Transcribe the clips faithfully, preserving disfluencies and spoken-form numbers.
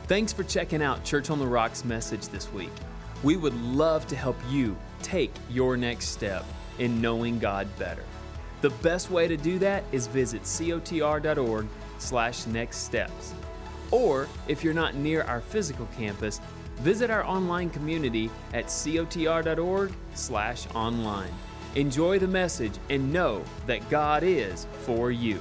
Thanks for checking out Church on the Rock's message this week. We would love to help you take your next step in knowing God better. The best way to do that is visit cotr.org slash next steps. Or if you're not near our physical campus, visit our online community at cotr.org slash online. Enjoy the message and know that God is for you.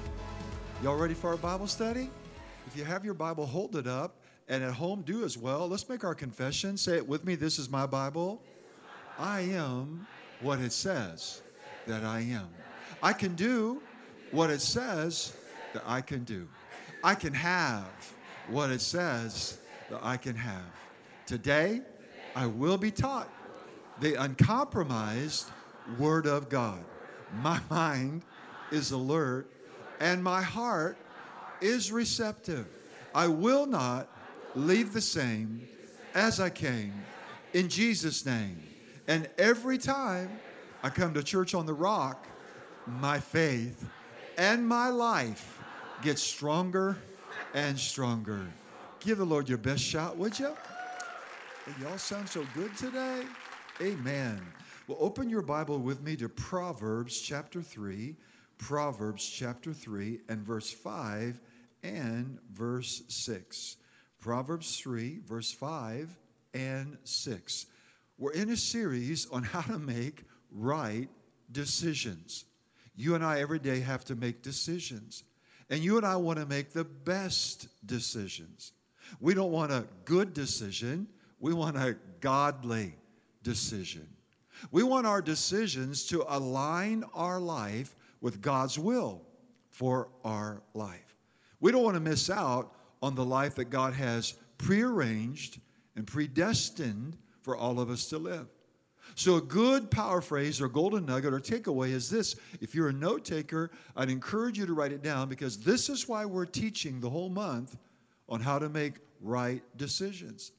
Y'all ready for our Bible study? If you have your Bible, hold it up, and at home, do as well. Let's make our confession. Say it with me. This is my Bible. I am what it says that I am. I can do what it says that I can do. I can have what it says that I can have. Today, I will be taught the uncompromised Word of God. My mind is alert, and my heart is receptive. I will not leave the same as I came, in Jesus' name. And every time I come to Church on the Rock, my faith and my life gets stronger and stronger. Give the Lord your best shot, would you? Hey, y'all sound so good today. Amen. Well, open your Bible with me to Proverbs chapter three. Proverbs chapter three and verse five and verse six. Proverbs three, verse five and six. We're in a series on how to make right decisions. You and I every day have to make decisions. And you and I want to make the best decisions. We don't want a good decision. We want a godly decision. We want our decisions to align our life with God's will for our life. We don't want to miss out on the life that God has prearranged and predestined for all of us to live. So a good power phrase or golden nugget or takeaway is this. If you're a note taker, I'd encourage you to write it down, because this is why we're teaching the whole month on how to make right decisions.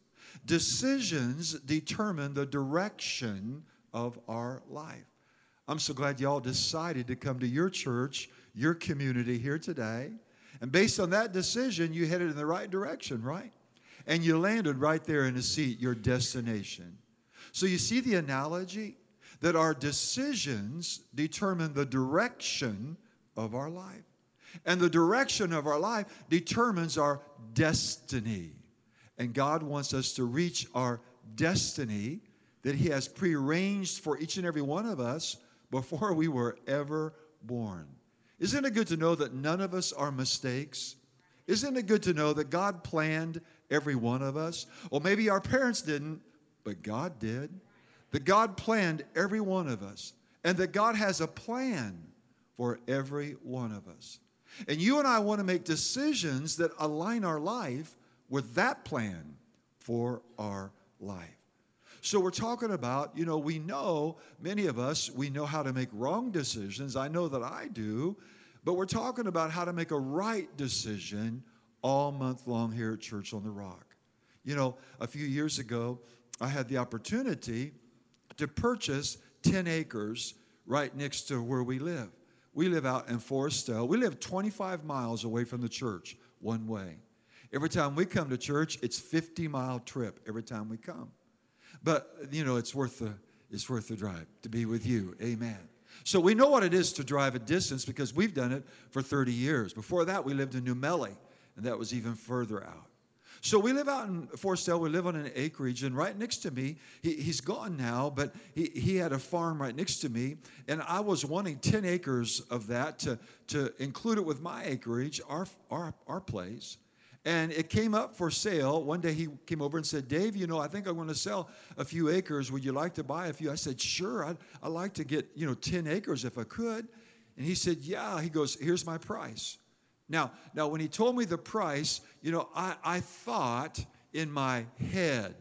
Decisions determine the direction of our life. I'm so glad y'all decided to come to your church, your community here today. And based on that decision, you headed in the right direction, right? And you landed right there in a seat, your destination. So you see the analogy that our decisions determine the direction of our life. And the direction of our life determines our destiny. And God wants us to reach our destiny that He has prearranged for each and every one of us before we were ever born. Isn't it good to know that none of us are mistakes? Isn't it good to know that God planned every one of us? Or maybe our parents didn't, but God did. That God planned every one of us. And that God has a plan for every one of us. And you and I want to make decisions that align our life with that plan for our life. So we're talking about, you know, we know, many of us, we know how to make wrong decisions. I know that I do. But we're talking about how to make a right decision all month long here at Church on the Rock. You know, a few years ago, I had the opportunity to purchase ten acres right next to where we live. We live out in Forestell. We live twenty-five miles away from the church one way. Every time we come to church, it's a fifty-mile trip every time we come. But, you know, it's worth the, it's worth the drive to be with you. Amen. So we know what it is to drive a distance because we've done it for thirty years. Before that, we lived in New Melly, and that was even further out. So we live out in Forestell. We live on an acreage, and right next to me, he, he's gone now, but he, he had a farm right next to me, and I was wanting ten acres of that to, to include it with my acreage, our, our, our place. And it came up for sale. One day he came over and said, Dave, you know, I think I'm going to sell a few acres. Would you like to buy a few? I said, sure. I'd, I'd like to get, you know, ten acres if I could. And he said, yeah. He goes, here's my price. Now, now when he told me the price, you know, I, I thought in my head.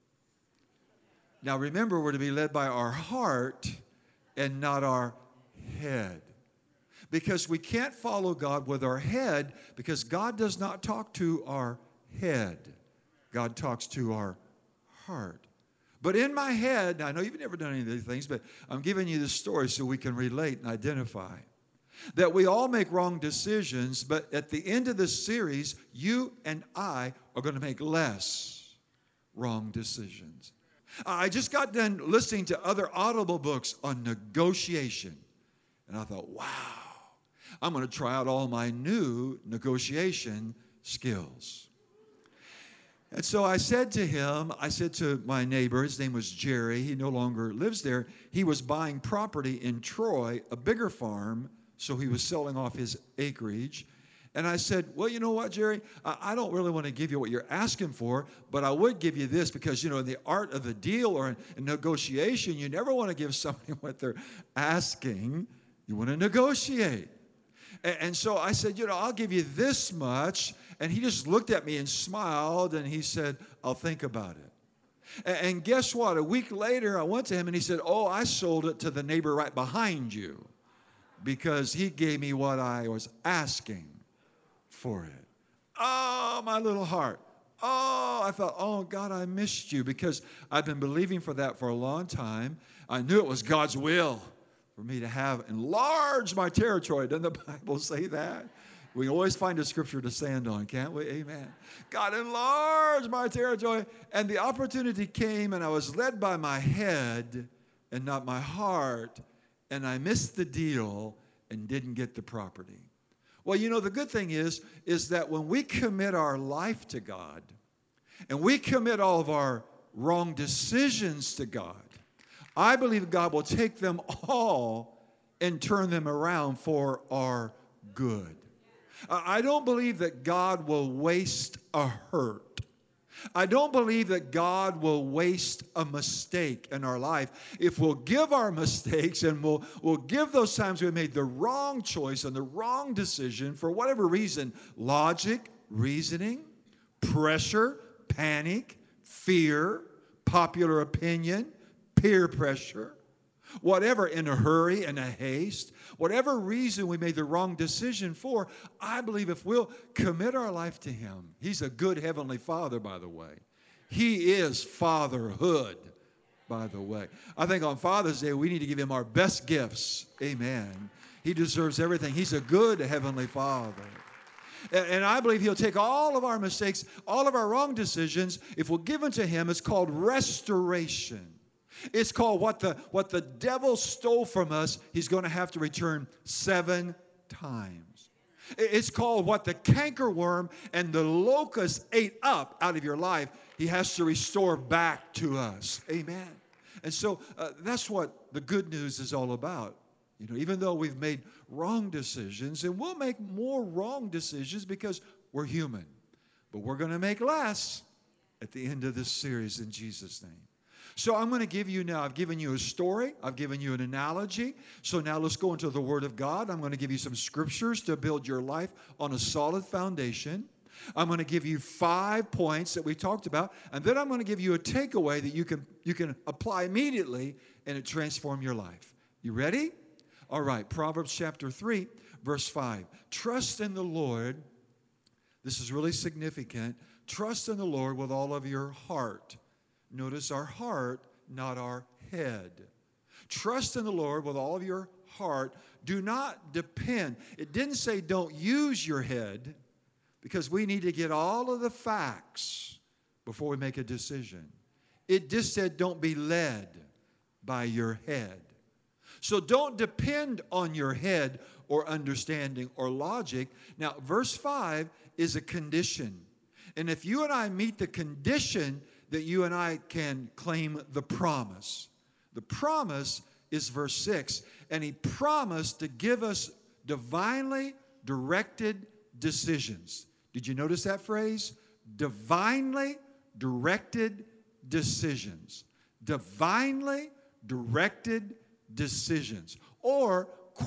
Now, remember, we're to be led by our heart and not our head. Because we can't follow God with our head, because God does not talk to our head. God talks to our heart. But in my head, I know you've never done any of these things, but I'm giving you this story so we can relate and identify. that we all make wrong decisions, but at the end of this series, you and I are going to make less wrong decisions. I just got done listening to other Audible books on negotiation, and I thought, wow, I'm going to try out all my new negotiation skills. And so I said to him, I said to my neighbor, his name was Jerry, he no longer lives there. He was buying property in Troy, a bigger farm, so he was selling off his acreage. And I said, well, you know what, Jerry? I, I don't really want to give you what you're asking for, but I would give you this because, you know, in the art of the deal or in, in negotiation, you never want to give somebody what they're asking. You want to negotiate. And, and so I said, you know, I'll give you this much. And he just looked at me and smiled, and he said, I'll think about it. And, and guess what? A week later, I went to him, and he said, oh, I sold it to the neighbor right behind you because he gave me what I was asking for it. Oh, my little heart. Oh, I thought, oh, God, I missed you because I've been believing for that for a long time. I knew it was God's will for me to have enlarged my territory. Doesn't the Bible say that? We always find a scripture to stand on, can't we? Amen. God enlarged my territory, and the opportunity came, and I was led by my head and not my heart, and I missed the deal and didn't get the property. Well, you know, the good thing is, is that when we commit our life to God, and we commit all of our wrong decisions to God, I believe God will take them all and turn them around for our good. I don't believe that God will waste a hurt. I don't believe that God will waste a mistake in our life. If we'll give our mistakes and we'll, we'll give those times we made the wrong choice and the wrong decision for whatever reason, logic, reasoning, pressure, panic, fear, popular opinion, peer pressure, whatever, in a hurry, in a haste, whatever reason we made the wrong decision for, I believe if we'll commit our life to Him, He's a good Heavenly Father, by the way. He is fatherhood, by the way. I think on Father's Day, we need to give Him our best gifts. Amen. He deserves everything. He's a good Heavenly Father. And, and I believe He'll take all of our mistakes, all of our wrong decisions, if we'll give them to Him. It's called restoration. It's called what the, what the devil stole from us, he's going to have to return seven times. It's called what the cankerworm and the locust ate up out of your life, he has to restore back to us. Amen. And so uh, that's what the good news is all about. You know, even though we've made wrong decisions, and we'll make more wrong decisions because we're human, but we're going to make less at the end of this series in Jesus' name. So I'm going to give you now, I've given you a story, I've given you an analogy. So now let's go into the Word of God. I'm going to give you some scriptures to build your life on a solid foundation. I'm going to give you five points that we talked about, and then I'm going to give you a takeaway that you can, you can apply immediately and it transform your life. You ready? All right, Proverbs chapter three, verse five. Trust in the Lord. This is really significant. Trust in the Lord with all of your heart. Notice our heart, not our head. Trust in the Lord with all of your heart. Do not depend. It didn't say don't use your head, because we need to get all of the facts before we make a decision. It just said don't be led by your head. So don't depend on your head or understanding or logic. Now, verse five is a condition. And if you and I meet the condition, that you and I can claim the promise. The promise is verse six. And He promised to give us divinely directed decisions. Did you notice that phrase? Divinely directed decisions. Divinely directed decisions. Or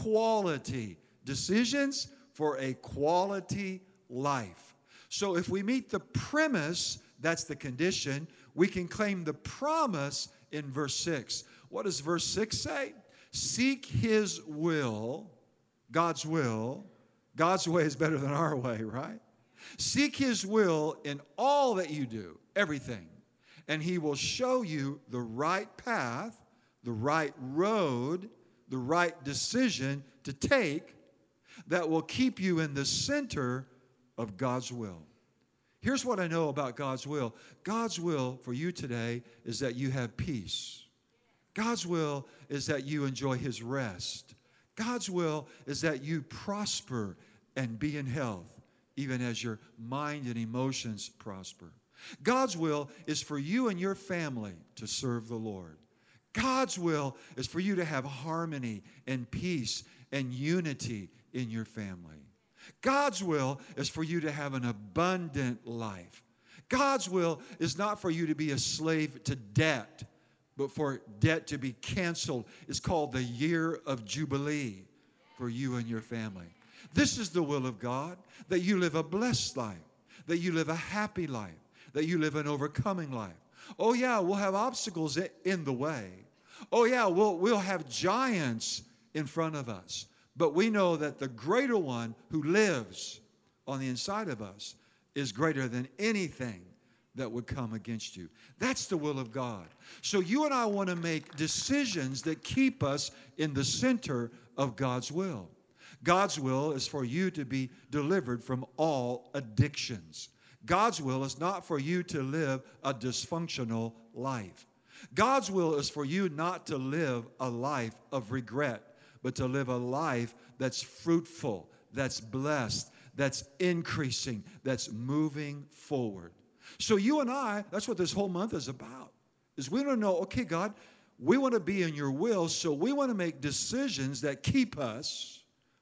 quality decisions for a quality life. So if we meet the premise, that's the condition, we can claim the promise in verse six. What does verse six say? Seek His will, God's will. God's way is better than our way, right? Seek His will in all that you do, everything. And He will show you the right path, the right road, the right decision to take that will keep you in the center of God's will. Here's what I know about God's will. God's will for you today is that you have peace. God's will is that you enjoy His rest. God's will is that you prosper and be in health, even as your mind and emotions prosper. God's will is for you and your family to serve the Lord. God's will is for you to have harmony and peace and unity in your family. God's will is for you to have an abundant life. God's will is not for you to be a slave to debt, but for debt to be canceled. It's called the year of Jubilee for you and your family. This is the will of God, that you live a blessed life, that you live a happy life, that you live an overcoming life. Oh yeah, we'll have obstacles in the way. Oh yeah, we'll, we'll have giants in front of us. But we know that the greater one who lives on the inside of us is greater than anything that would come against you. That's the will of God. So you and I want to make decisions that keep us in the center of God's will. God's will is for you to be delivered from all addictions. God's will is not for you to live a dysfunctional life. God's will is for you not to live a life of regret, but to live a life that's fruitful, that's blessed, that's increasing, that's moving forward. So you and I, that's what this whole month is about, is we want to know, okay, God, we want to be in your will, so we want to make decisions that keep us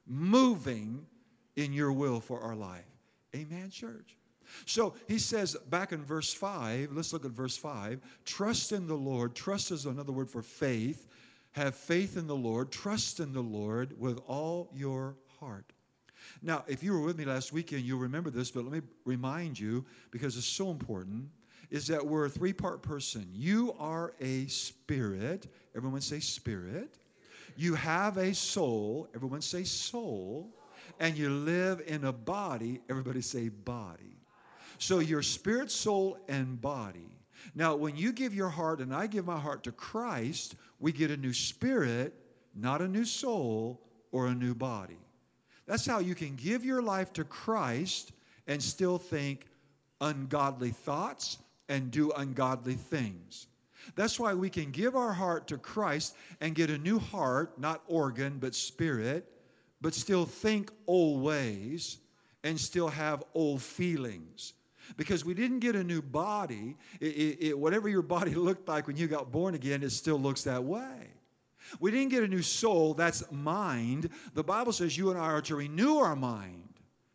moving in your will for our life. Amen, church? So he says back in verse five, let's look at verse five, trust in the Lord. Trust is another word for faith. Have faith in the Lord. Trust in the Lord with all your heart. Now, if you were with me last weekend, you'll remember this, but let me remind you, because it's so important, is that we're a three-part person. You are a spirit. Everyone say spirit. You have a soul. Everyone say soul. And you live in a body. Everybody say body. So you're spirit, soul, and body. Now, when you give your heart and I give my heart to Christ, we get a new spirit, not a new soul or a new body. That's how you can give your life to Christ and still think ungodly thoughts and do ungodly things. That's why we can give our heart to Christ and get a new heart, not organ, but spirit, but still think old ways and still have old feelings. Because we didn't get a new body. It, it, it, whatever your body looked like when you got born again, it still looks that way. We didn't get a new soul. That's mind. The Bible says you and I are to renew our mind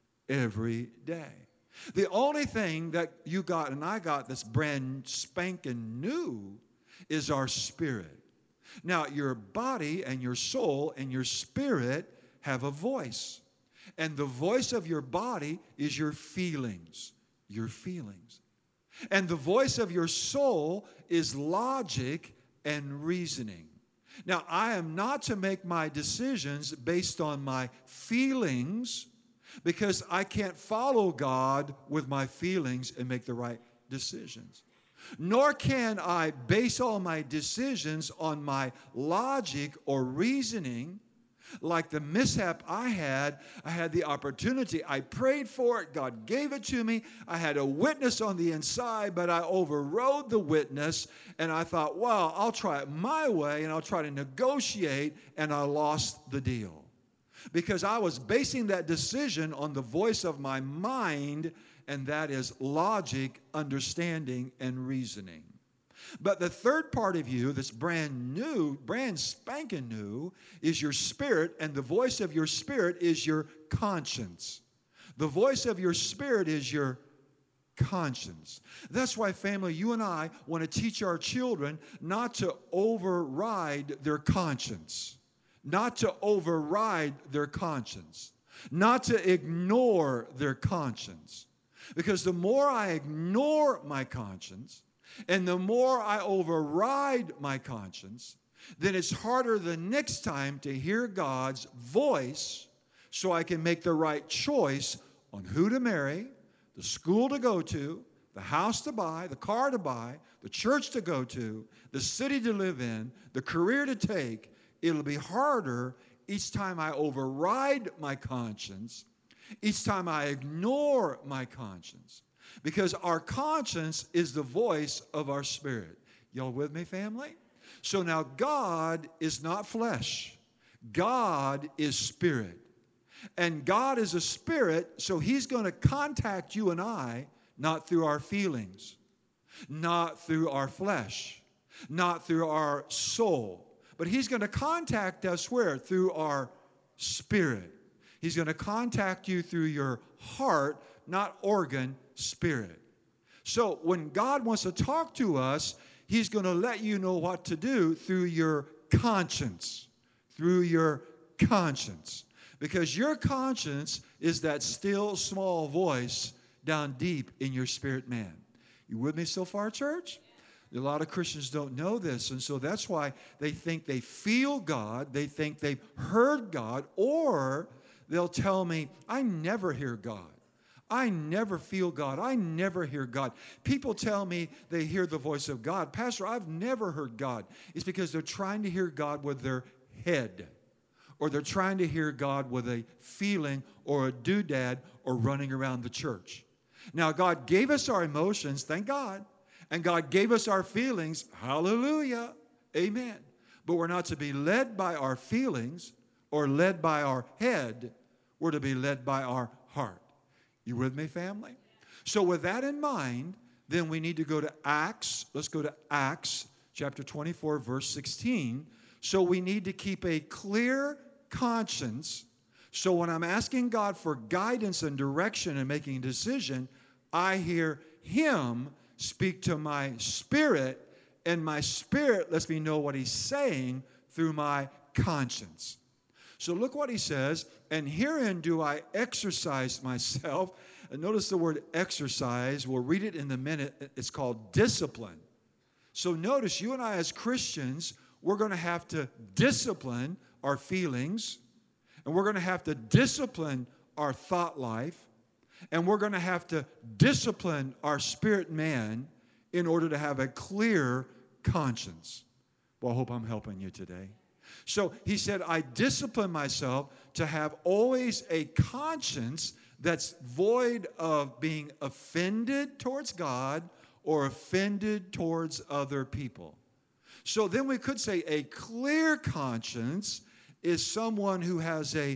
every day. The only thing that you got and I got that's brand spanking new is our spirit. Now, your body and your soul and your spirit have a voice. And the voice of your body is your feelings. Your feelings. And the voice of your soul is logic and reasoning. Now, I am not to make my decisions based on my feelings, because I can't follow God with my feelings and make the right decisions. Nor can I base all my decisions on my logic or reasoning. Like the mishap I had, I had the opportunity. I prayed for it. God gave it to me. I had a witness on the inside, but I overrode the witness, and I thought, well, I'll try it my way, and I'll try to negotiate, and I lost the deal. Because I was basing that decision on the voice of my mind, and that is logic, understanding, and reasoning. But the third part of you that's brand new, brand spanking new, is your spirit, and the voice of your spirit is your conscience. The voice of your spirit is your conscience. That's why, family, you and I want to teach our children not to override their conscience, not to override their conscience, not to ignore their conscience. Because the more I ignore my conscience, and the more I override my conscience, then it's harder the next time to hear God's voice so I can make the right choice on who to marry, the school to go to, the house to buy, the car to buy, the church to go to, the city to live in, the career to take. It'll be harder each time I override my conscience, each time I ignore my conscience. Because our conscience is the voice of our spirit. Y'all with me, family? So now God is not flesh. God is spirit. And God is a spirit, so he's going to contact you and I, not through our feelings, not through our flesh, not through our soul. But he's going to contact us where? Through our spirit. He's going to contact you through your heart, not organ, spirit. So when God wants to talk to us, he's going to let you know what to do through your conscience. Through your conscience. Because your conscience is that still small voice down deep in your spirit man. You with me so far, church? A lot of Christians don't know this, and so that's why they think they feel God, they think they've heard God, or they'll tell me, I never hear God. I never feel God. I never hear God. People tell me they hear the voice of God. Pastor, I've never heard God. It's because they're trying to hear God with their head, or they're trying to hear God with a feeling or a doodad or running around the church. Now, God gave us our emotions, thank God, and God gave us our feelings, hallelujah, amen. But we're not to be led by our feelings or led by our head. We're to be led by our heart. You with me, family? So with that in mind, then we need to go to Acts. Let's go to Acts chapter twenty-four, verse sixteen. So we need to keep a clear conscience. So when I'm asking God for guidance and direction and making a decision, I hear him speak to my spirit, and my spirit lets me know what he's saying through my conscience. So look what he says, and herein do I exercise myself. And notice the word exercise. We'll read it in a minute. It's called discipline. So notice, you and I as Christians, we're going to have to discipline our feelings, and we're going to have to discipline our thought life, and we're going to have to discipline our spirit man in order to have a clear conscience. Well, I hope I'm helping you today. So he said, I discipline myself to have always a conscience that's void of being offended towards God or offended towards other people. So then we could say a clear conscience is someone who has a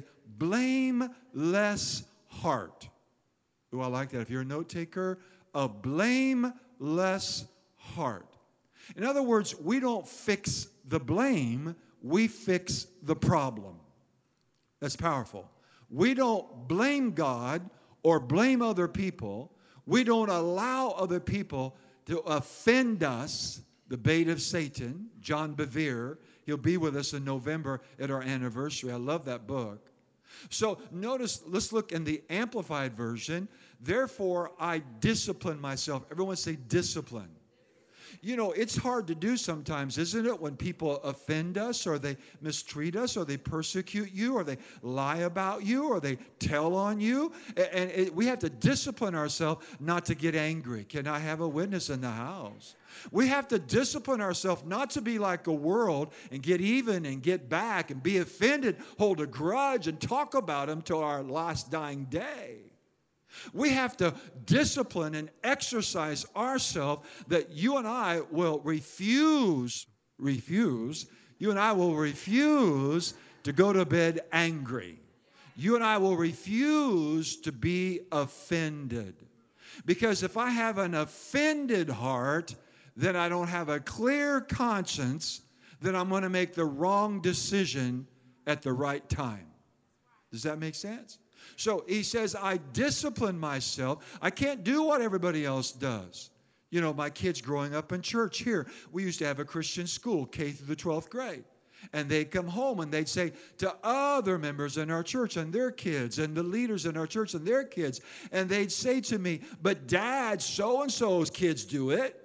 blameless heart. Oh, I like that. If you're a note taker, a blameless heart. In other words, we don't fix the blame, we fix the problem. That's powerful. We don't blame God or blame other people. We don't allow other people to offend us. The bait of Satan, John Bevere. He'll be with us in November at our anniversary. I love that book. So notice, let's look in the Amplified Version. Therefore, I discipline myself. Everyone say discipline. You know, it's hard to do sometimes, isn't it, when people offend us or they mistreat us or they persecute you or they lie about you or they tell on you. And it, we have to discipline ourselves not to get angry. Can I have a witness in the house? We have to discipline ourselves not to be like the world and get even and get back and be offended, hold a grudge, and talk about them till our last dying day. We have to discipline and exercise ourselves that you and I will refuse, refuse, you and I will refuse to go to bed angry. You and I will refuse to be offended. Because if I have an offended heart, then I don't have a clear conscience, then I'm going to make the wrong decision at the right time. Does that make sense? So he says, I discipline myself. I can't do what everybody else does. You know, my kids growing up in church here, we used to have a Christian school, K through the twelfth grade. And they'd come home and they'd say to other members in our church and their kids and the leaders in our church and their kids, and they'd say to me, but Dad, so-and-so's kids do it.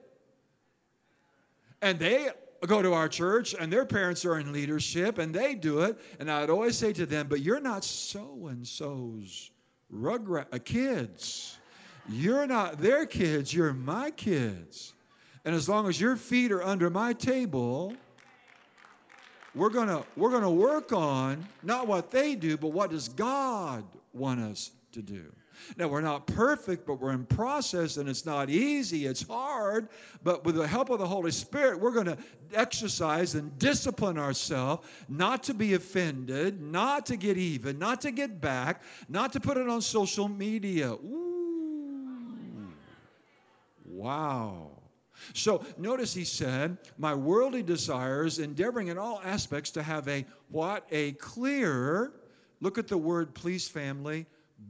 And they go to our church, and their parents are in leadership, and they do it. And I'd always say to them, but you're not so-and-so's rugrat uh, kids. You're not their kids, you're my kids. And as long as your feet are under my table, we're going to we're going to work on not what they do, but what does God want us to do. Now, we're not perfect, but we're in process, and it's not easy. It's hard, but with the help of the Holy Spirit, we're going to exercise and discipline ourselves not to be offended, not to get even, not to get back, not to put it on social media. Ooh. Wow. So notice he said, my worldly desires, endeavoring in all aspects to have a, what? A clear, look at the word, please, family,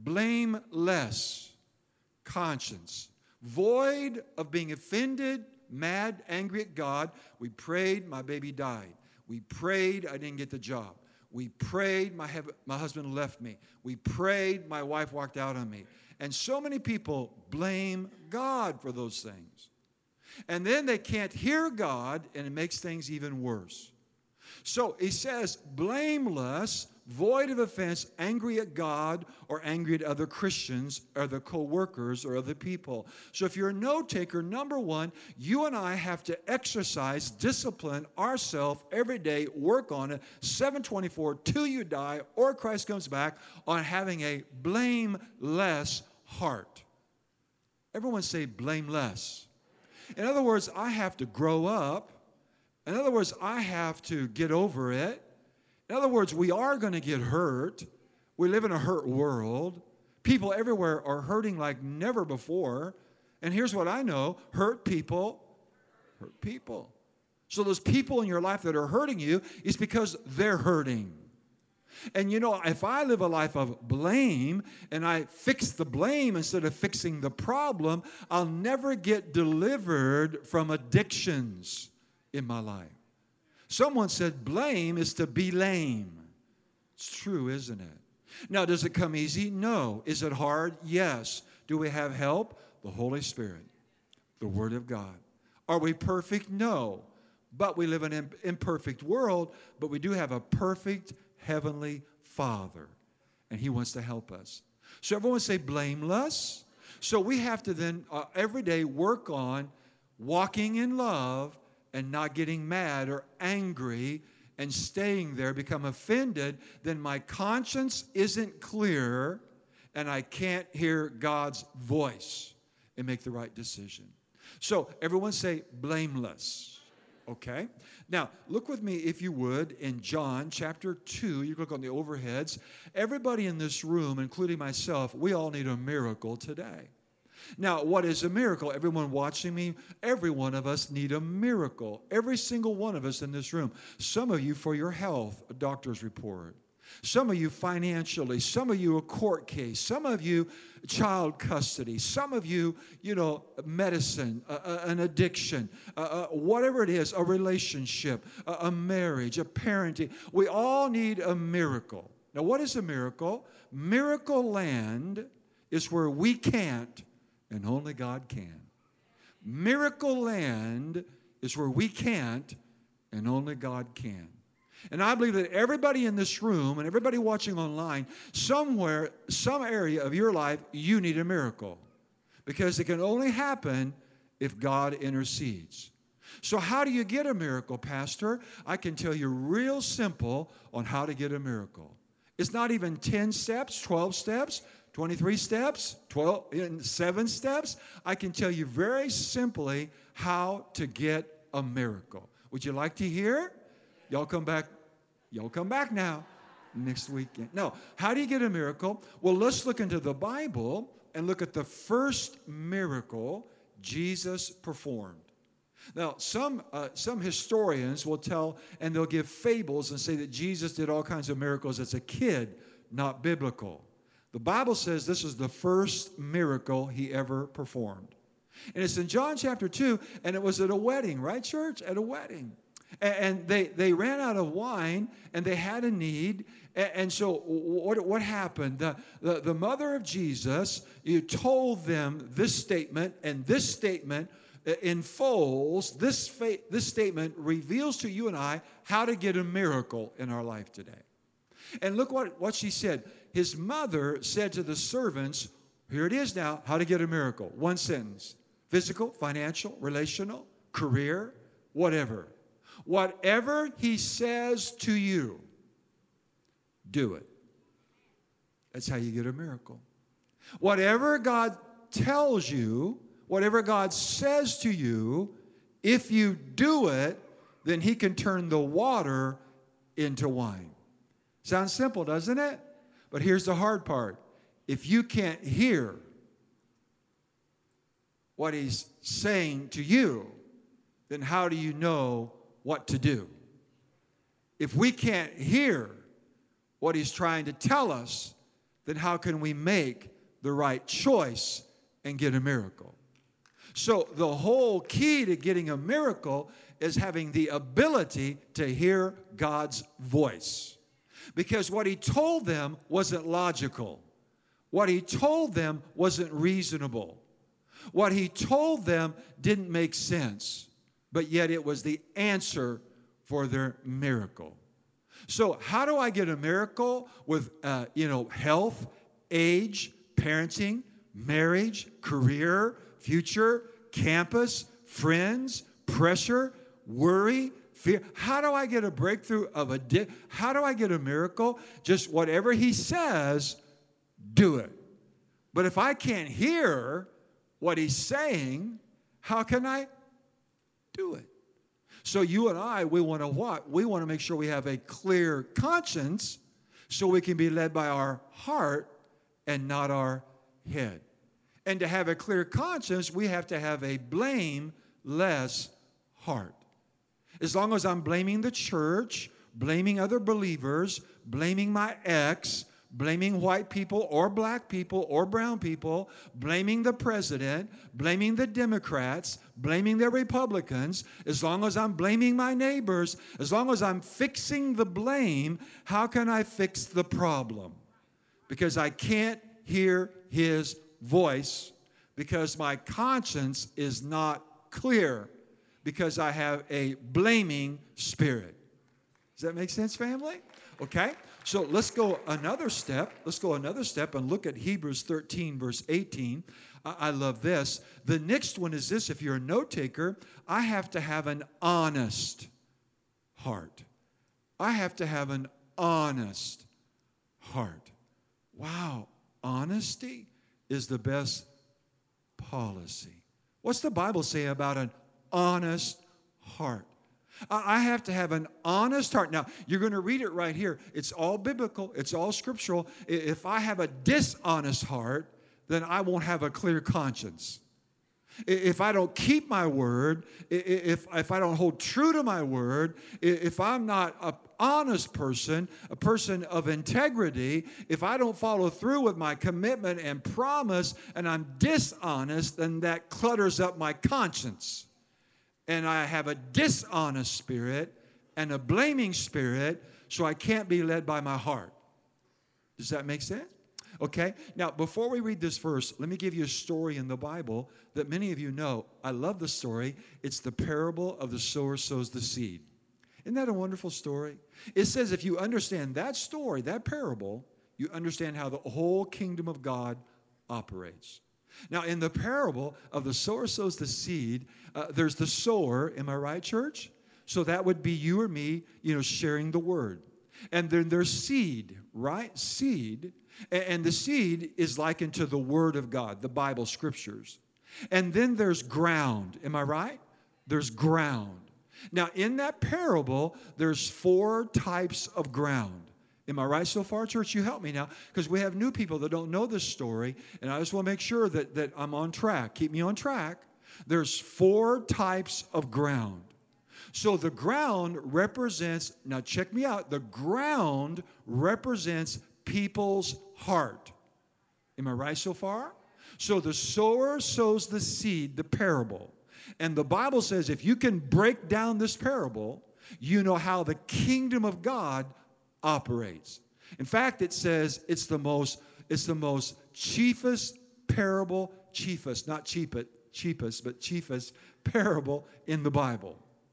blameless conscience, void of being offended, mad, angry at God. We prayed, my baby died. We prayed, I didn't get the job. We prayed, my, have, my husband left me. We prayed, my wife walked out on me. And so many people blame God for those things. And then they can't hear God, and it makes things even worse. So he says, blameless, void of offense, angry at God or angry at other Christians or the co-workers or other people. So if you're a note-taker, number one, you and I have to exercise, discipline ourselves every day, work on it, seven twenty-four, till you die or Christ comes back, on having a blameless heart. Everyone say blameless. In other words, I have to grow up. In other words, I have to get over it. In other words, we are going to get hurt. We live in a hurt world. People everywhere are hurting like never before. And here's what I know. Hurt people hurt people. So those people in your life that are hurting you is because they're hurting. And you know, if I live a life of blame and I fix the blame instead of fixing the problem, I'll never get delivered from addictions in my life. Someone said blame is to be lame. It's true, isn't it? Now, does it come easy? No. Is it hard? Yes. Do we have help? The Holy Spirit, the Word of God. Are we perfect? No. But we live in an imperfect world, but we do have a perfect Heavenly Father, and He wants to help us. So everyone say blameless. So we have to then uh, every day work on walking in love and not getting mad or angry and staying there, become offended, then my conscience isn't clear and I can't hear God's voice and make the right decision. So everyone say blameless. Okay? Now, look with me, if you would, in John chapter two. You look on the overheads. Everybody in this room, including myself, we all need a miracle today. Now, what is a miracle? Everyone watching me, every one of us need a miracle. Every single one of us in this room. Some of you for your health, a doctor's report. Some of you financially. Some of you a court case. Some of you child custody. Some of you, you know, medicine, uh, uh, an addiction, uh, uh, whatever it is, a relationship, uh, a marriage, a parenting. We all need a miracle. Now, what is a miracle? Miracle land is where we can't and only God can. Miracle land is where we can't and only God can. And I believe that everybody in this room and everybody watching online, somewhere, some area of your life, you need a miracle. Because it can only happen if God intercedes. So how do you get a miracle, Pastor? I can tell you real simple on how to get a miracle. It's not even ten steps, twelve steps, twenty-three steps, twelve, seven steps. I can tell you very simply how to get a miracle. Would you like to hear? Y'all come back. Y'all come back now next weekend. No. How do you get a miracle? Well, let's look into the Bible and look at the first miracle Jesus performed. Now, some uh, some historians will tell, and they'll give fables and say that Jesus did all kinds of miracles as a kid, not biblical. The Bible says this is the first miracle he ever performed. And it's in John chapter two, and it was at a wedding, right, church? At a wedding. And they, they ran out of wine, and they had a need. And so what, what happened? The, the, the mother of Jesus, you told them this statement, and this statement unfolds, this, fa- this statement reveals to you and I how to get a miracle in our life today. And look what, what she said. His mother said to the servants, here it is now, how to get a miracle. One sentence. Physical, financial, relational, career, whatever. Whatever he says to you, do it. That's how you get a miracle. Whatever God tells you, whatever God says to you, if you do it, then he can turn the water into wine. Sounds simple, doesn't it? But here's the hard part. If you can't hear what he's saying to you, then how do you know what to do? If we can't hear what he's trying to tell us, then how can we make the right choice and get a miracle? So the whole key to getting a miracle is having the ability to hear God's voice. Because what he told them wasn't logical. What he told them wasn't reasonable. What he told them didn't make sense. But yet it was the answer for their miracle. So how do I get a miracle with, uh, you know, health, age, parenting, marriage, career, future, campus, friends, pressure, worry, fear? How do I get a breakthrough of a di- How do I get a miracle? Just whatever he says, do it. But if I can't hear what he's saying, how can I do it? So you and I, we want to what? We want to make sure we have a clear conscience so we can be led by our heart and not our head. And to have a clear conscience, we have to have a blameless heart. As long as I'm blaming the church, blaming other believers, blaming my ex, blaming white people or black people or brown people, blaming the president, blaming the Democrats, blaming the Republicans, as long as I'm blaming my neighbors, as long as I'm fixing the blame, how can I fix the problem? Because I can't hear his voice, because my conscience is not clear, because I have a blaming spirit. Does that make sense, family? Okay, so let's go another step. Let's go another step and look at Hebrews thirteen, verse eighteen. I, I love this. The next one is this. If you're a note taker, I have to have an honest heart. I have to have an honest heart. Wow, honesty is the best policy. What's the Bible say about an honest heart? I have to have an honest heart. Now, you're going to read it right here. It's all biblical. It's all scriptural. If I have a dishonest heart, then I won't have a clear conscience. If I don't keep my word, if, if I don't hold true to my word, if I'm not an honest person, a person of integrity, if I don't follow through with my commitment and promise, and I'm dishonest, then that clutters up my conscience. And I have a dishonest spirit and a blaming spirit, so I can't be led by my heart. Does that make sense? Okay. Now, before we read this verse, let me give you a story in the Bible that many of you know. I love the story. It's the parable of the sower sows the seed. Isn't that a wonderful story? It says if you understand that story, that parable, you understand how the whole kingdom of God operates. Now, in the parable of the sower sows the seed, uh, there's the sower. Am I right, church? So that would be you or me, you know, sharing the word. And then there's seed, right? Seed. And, and the seed is likened to the word of God, the Bible scriptures. And then there's ground. Am I right? There's ground. Now, in that parable, there's four types of ground. Am I right so far, church? You help me now, because we have new people that don't know this story, and I just want to make sure that, that I'm on track. Keep me on track. There's four types of ground. So the ground represents, now check me out, the ground represents people's heart. Am I right so far? So the sower sows the seed, the parable. And the Bible says if you can break down this parable, you know how the kingdom of God operates. In fact, it says it's the most, it's the most chiefest parable, chiefest, not cheapest, cheapest, but chiefest parable in the Bible.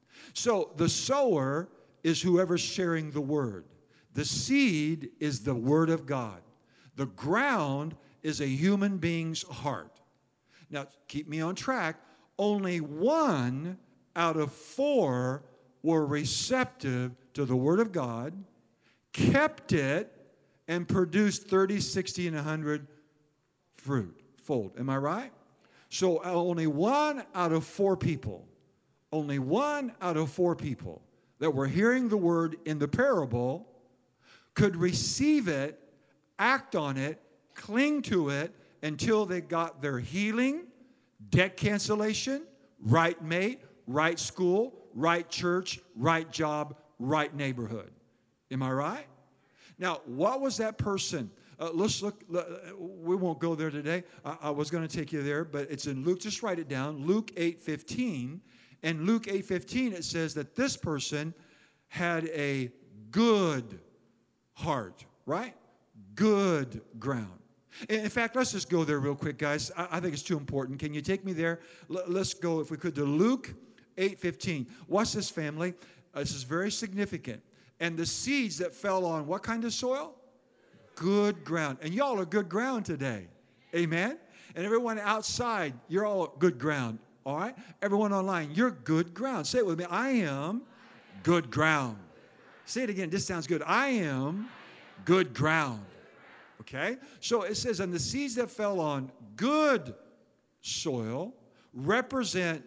So the sower is whoever's sharing the word. The seed is the word of God. The ground is a human being's heart. Now, keep me on track. Only one out of four were receptive to the Word of God, kept it, and produced thirty, sixty, and one hundred fruit fold. Am I right? So only one out of four people, only one out of four people that were hearing the Word in the parable could receive it, act on it, cling to it until they got their healing, debt cancellation, right mate, right school, right church, right job, right neighborhood. Am I right? Now, what was that person? Uh, let's look. Uh, we won't go there today. I, I was going to take you there, but it's in Luke. Just write it down. Luke eight fifteen. And Luke eight fifteen, it says that this person had a good heart, right? Good ground. In fact, let's just go there real quick, guys. I, I think it's too important. Can you take me there? L- let's go, if we could, to Luke eight fifteen. Watch this, family. Uh, this is very significant. And the seeds that fell on what kind of soil? Good ground. And y'all are good ground today. Amen? And everyone outside, you're all good ground. All right? Everyone online, you're good ground. Say it with me. I am good ground. Say it again. This sounds good. I am good ground. Okay? So it says, and the seeds that fell on good soil represent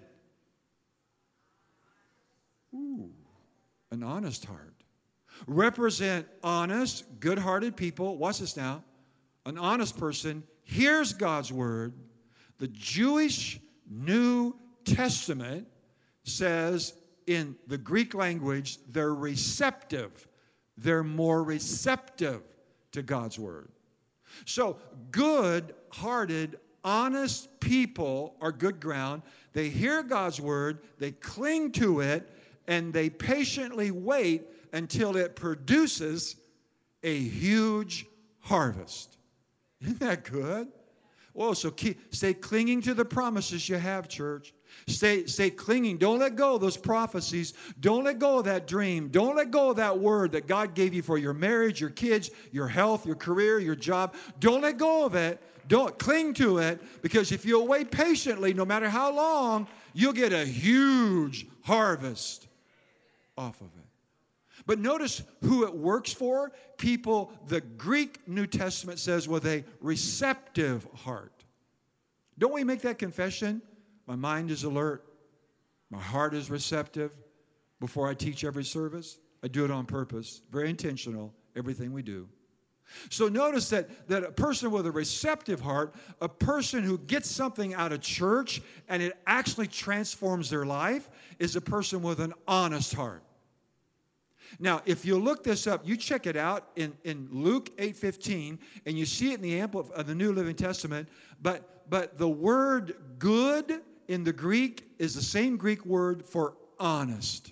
ooh, an honest heart. Represent honest, good-hearted people. Watch this now. An honest person hears God's word. The Jewish New Testament says in the Greek language, they're receptive. They're more receptive to God's word. So good-hearted, honest people are good ground. They hear God's word, they cling to it, and they patiently wait until it produces a huge harvest. Isn't that good? Well, so keep, stay clinging to the promises you have, church. Stay, stay clinging. Don't let go of those prophecies. Don't let go of that dream. Don't let go of that word that God gave you for your marriage, your kids, your health, your career, your job. Don't let go of it. Don't cling to it, because if you'll wait patiently, no matter how long, you'll get a huge harvest off of it. But notice who it works for. People, the Greek New Testament says, with a receptive heart. Don't we make that confession? My mind is alert. My heart is receptive. Before I teach every service, I do it on purpose. Very intentional, everything we do. So notice that, that a person with a receptive heart, a person who gets something out of church and it actually transforms their life, is a person with an honest heart. Now, if you look this up, you check it out in, in Luke eight fifteen, and you see it in the Amplif- of the New Living Testament, but, but the word good in the Greek is the same Greek word for honest.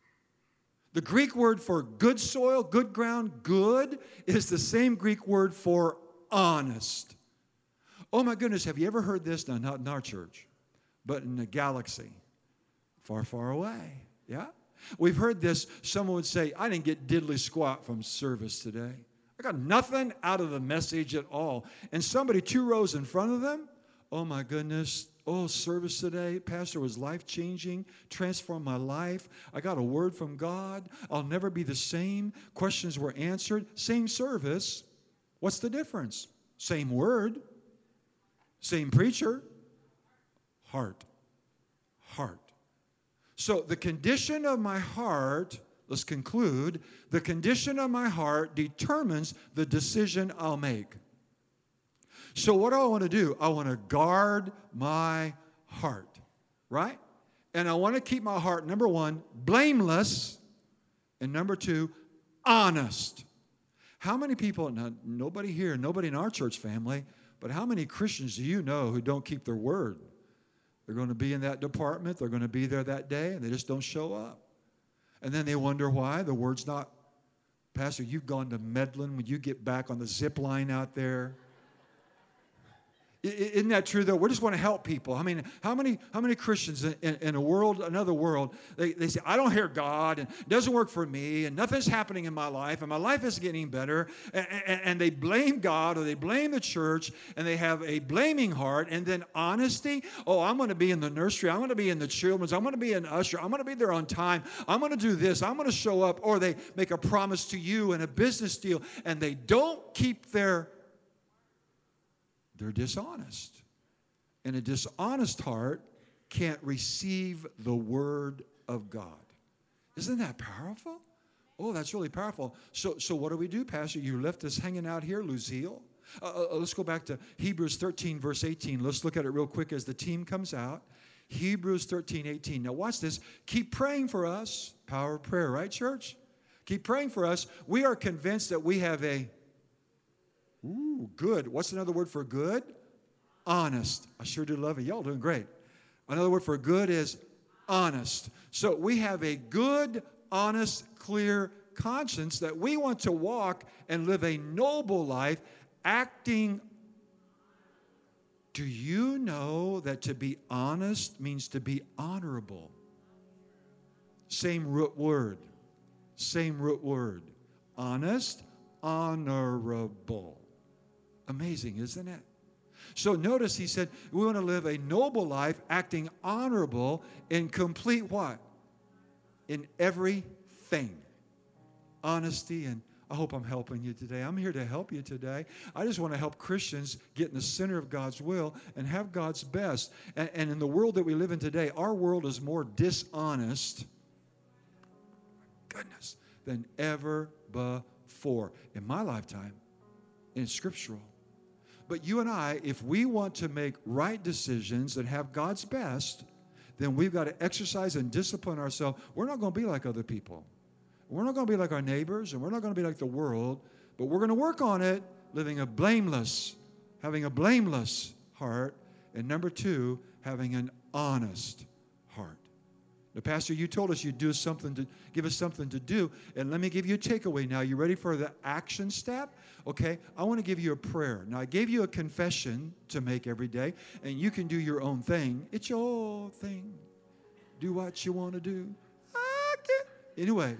The Greek word for good soil, good ground, good, is the same Greek word for honest. Oh my goodness, have you ever heard this? No, not in our church, but in the galaxy, far, far away. Yeah? We've heard this. Someone would say, I didn't get diddly squat from service today. I got nothing out of the message at all. And somebody two rows in front of them, oh my goodness, oh, service today, Pastor, was life-changing, transformed my life. I got a word from God. I'll never be the same. Questions were answered. Same service. What's the difference? Same word. Same preacher. Heart. Heart. So the condition of my heart, let's conclude, the condition of my heart determines the decision I'll make. So what do I want to do? I want to guard my heart, right? And I want to keep my heart, number one, blameless, and number two, honest. How many people, now, nobody here, nobody in our church family, but how many Christians do you know who don't keep their word? They're going to be in that department. They're going to be there that day, and they just don't show up. And then they wonder why the word's not. Pastor, you've gone to Medlin. When you get back on the zip line out there, Isn't that true, though? We just want to help people. I mean, how many how many Christians in, in, in a world, another world, they, they say, I don't hear God, and it doesn't work for me, and nothing's happening in my life, and my life isn't getting better, and, and, and they blame God, or they blame the church, and they have a blaming heart, and then honesty, oh, I'm going to be in the nursery, I'm going to be in the children's, I'm going to be an usher, I'm going to be there on time, I'm going to do this, I'm going to show up, or they make a promise to you in a business deal, and they don't keep their They're dishonest. And a dishonest heart can't receive the word of God. Isn't that powerful? Oh, that's really powerful. So, so what do we do, Pastor? You left us hanging out here, Lucille. Uh, uh, let's go back to Hebrews thirteen, verse eighteen. Let's look at it real quick as the team comes out. Hebrews thirteen, eighteen. Now watch this. Keep praying for us. Power of prayer, right, church? Keep praying for us. We are convinced that we have a Ooh, good. What's another word for good? Honest. I sure do love it. Y'all doing great. Another word for good is honest. So we have a good, honest, clear conscience that we want to walk and live a noble life, acting. Do you know that to be honest means to be honorable? Same root word. Same root word. Honest, honorable. Amazing, isn't it? So notice he said, we want to live a noble life, acting honorable in complete what? In everything. Honesty, and I hope I'm helping you today. I'm here to help you today. I just want to help Christians get in the center of God's will and have God's best. And, and in the world that we live in today, our world is more dishonest, goodness, than ever before. In my lifetime, in scriptural. But you and I, if we want to make right decisions and have God's best, then we've got to exercise and discipline ourselves. We're not going to be like other people. We're not going to be like our neighbors, and we're not going to be like the world, but we're going to work on it, living a blameless, having a blameless heart, and number two, having an honest heart. Now, Pastor, you told us you'd do something to give us something to do, and let me give you a takeaway now. You ready for the action step? Okay, I want to give you a prayer. Now, I gave you a confession to make every day, and you can do your own thing. It's your thing. Do what you want to do. Okay. Anyway,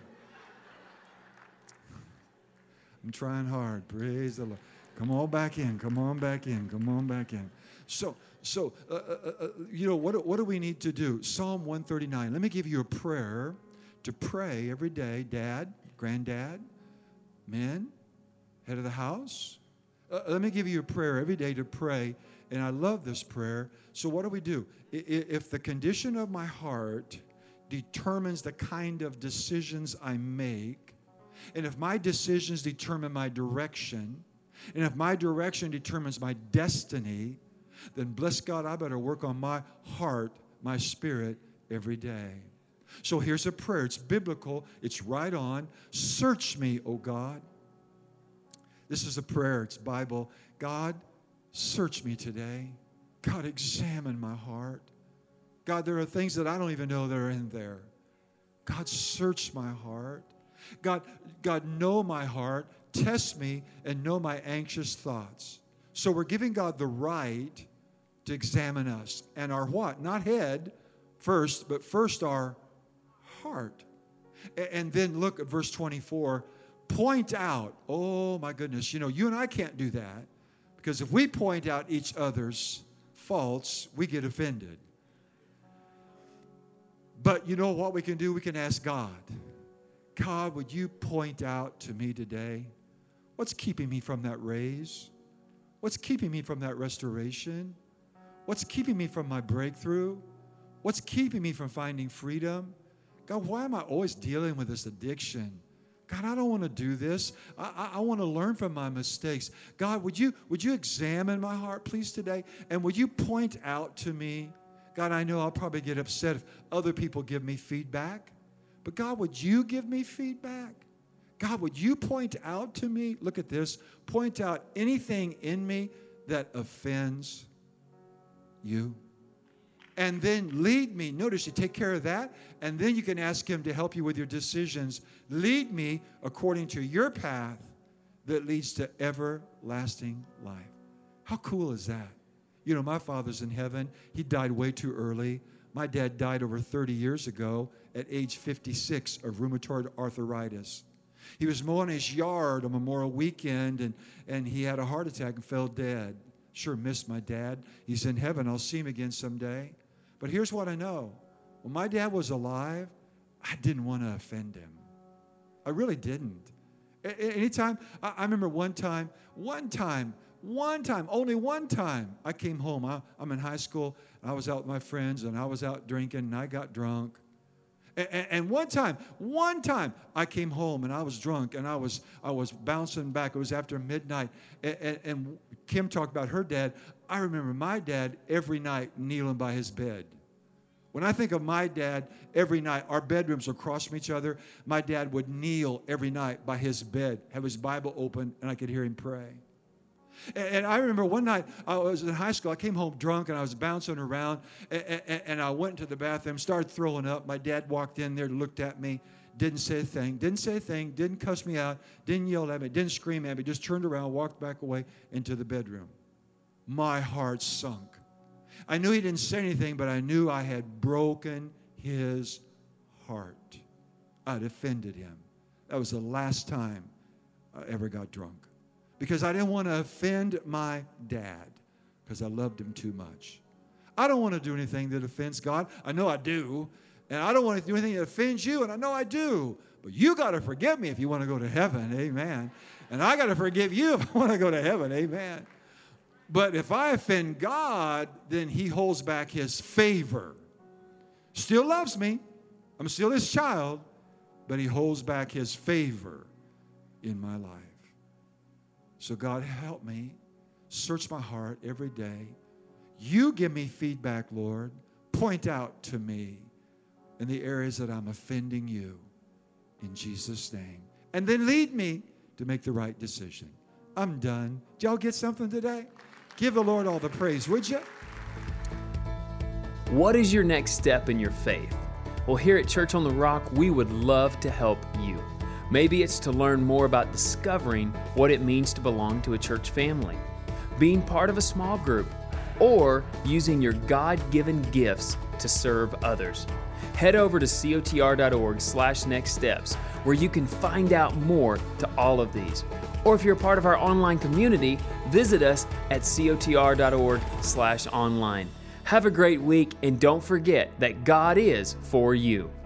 I'm trying hard. Praise the Lord. Come on back in. Come on back in. Come on back in. So, so uh, uh, uh, you know, what, what do we need to do? Psalm one thirty-nine. Let me give you a prayer to pray every day. Dad, granddad, men, head of the house. Uh, let me give you a prayer every day to pray. And I love this prayer. So what do we do? If the condition of my heart determines the kind of decisions I make, and if my decisions determine my direction, and if my direction determines my destiny, then bless God, I better work on my heart, my spirit every day. So here's a prayer. It's biblical. It's right on. Search me, O God. This is a prayer. It's Bible. God, search me today. God, examine my heart. God, there are things that I don't even know that are in there. God, search my heart. God, God, know my heart. Test me and know my anxious thoughts. So we're giving God the right to examine us. And our what? Not head first, but first our heart. And then look at verse twenty-four. Point out. Oh, my goodness. You know, you and I can't do that. Because if we point out each other's faults, we get offended. But you know what we can do? We can ask God. God, would you point out to me today what's keeping me from that raise? What's keeping me from that restoration? What's keeping me from my breakthrough? What's keeping me from finding freedom? God, why am I always dealing with this addiction? God, I don't want to do this. I, I, I want to learn from my mistakes. God, would you, would you examine my heart, please, today? And would you point out to me? God, I know I'll probably get upset if other people give me feedback. But God, would you give me feedback? God, would you point out to me? Look at this. Point out anything in me that offends you. And then lead me. Notice you take care of that, and then you can ask him to help you with your decisions. Lead me according to your path that leads to everlasting life. How cool is that? You know, my father's in heaven. He died way too early. My dad died over thirty years ago at age fifty-six of rheumatoid arthritis. He was mowing his yard on Memorial Weekend, and, and he had a heart attack and fell dead. Sure missed my dad. He's in heaven. I'll see him again someday. But here's what I know. When my dad was alive, I didn't want to offend him. I really didn't. A- anytime, I, I remember one time, one time, one time, only one time, I came home. I, I'm in high school, and I was out with my friends, and I was out drinking, and I got drunk. And, and one time, one time, I came home and I was drunk and I was I was bouncing back. It was after midnight. And, and, and Kim talked about her dad. I remember my dad every night kneeling by his bed. When I think of my dad, every night, our bedrooms are across from each other. My dad would kneel every night by his bed, have his Bible open, and I could hear him pray. And I remember one night, I was in high school, I came home drunk, and I was bouncing around, and, and, and I went into the bathroom, started throwing up. My dad walked in there, looked at me, didn't say a thing, didn't say a thing, didn't cuss me out, didn't yell at me, didn't scream at me, just turned around, walked back away into the bedroom. My heart sunk. I knew he didn't say anything, but I knew I had broken his heart. I'd offended him. That was the last time I ever got drunk. Because I didn't want to offend my dad, because I loved him too much. I don't want to do anything that offends God. I know I do. And I don't want to do anything that offends you, and I know I do. But you got to forgive me if you want to go to heaven. Amen. And I got to forgive you if I want to go to heaven. Amen. But if I offend God, then he holds back his favor. Still loves me. I'm still his child. But he holds back his favor in my life. So God, help me. Search my heart every day. You give me feedback, Lord. Point out to me in the areas that I'm offending you. In Jesus' name. And then lead me to make the right decision. I'm done. Did y'all get something today? Give the Lord all the praise, would you? What is your next step in your faith? Well, here at Church on the Rock, we would love to help you. Maybe it's to learn more about discovering what it means to belong to a church family, being part of a small group, or using your God-given gifts to serve others. Head over to cotr.org slash next steps, where you can find out more to all of these. Or if you're a part of our online community, visit us at cotr.org slash online. Have a great week, and don't forget that God is for you.